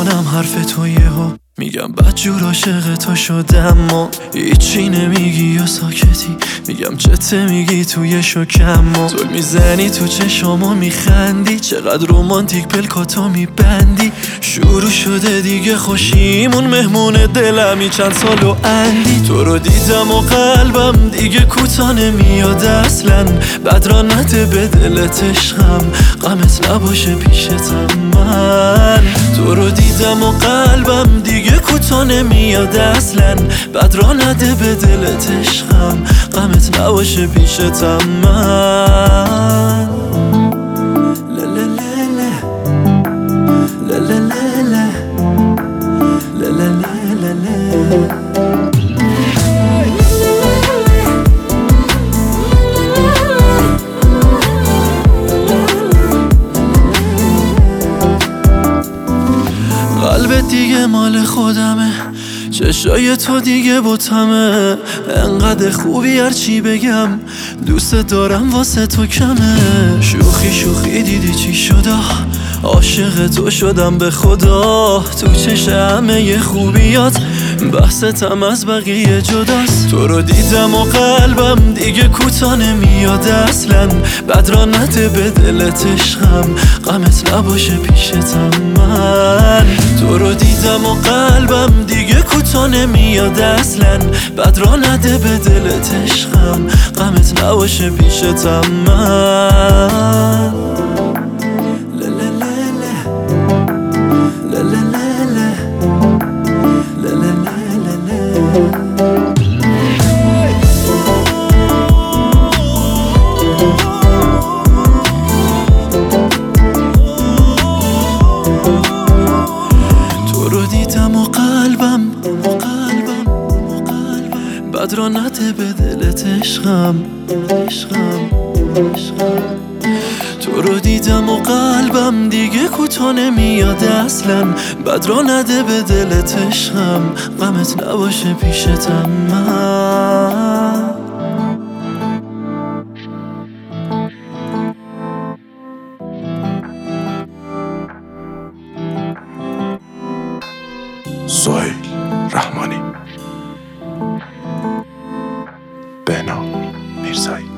میکنم حرف تو یهو میگم بدجور عاشق تو شدم و هیچی نمیگی یا ساکتی میگم چته میگی توی شکم و تو میزنی تو چشامو میخندی چقدر رومانتیک پلکاتو میبندی شروع شده دیگه خوشیمون مهمون دلمی چند سال و اندی تو رو دیدم و قلبم دیگه کوتا نمیاد اصلا بد را نده به دلت عشقم غمت نباشه پیشتم من تو رو دیدم و قلبم دیگه کوتا نمیاد اصلا بد را نده به دلت عشقم غمت نباشه پیشتم من قلبت دیگه مال خودمه چشای تو دیگه بوتمه انقدر خوبی هرچی بگم دوست دارم واسه تو کمه شوخی دیدی چی شده عاشق تو شدم به خدا تو چش همه خوبیات بحثتم از بقیه جداست تو رو دیدم و قلبم دیگه کوتا نمیاد اصلا بد را نده به دلت عشقم غمت نباشه پیشتم من تو رو دیدم و قلبم دیگه کوتا نمیاد اصلا بد را نده به دلت عشقم غمت نباشه پیشتم من تو رو دیدم و قلبم بد را نده به دلت عشقم تو رو دیدم و قلبم دیگه کوتا نمیاد اصلا بد را نده به دلت عشقم غمت نباشه پیشتم من سهیل رحمانی، بهنام میرزایی.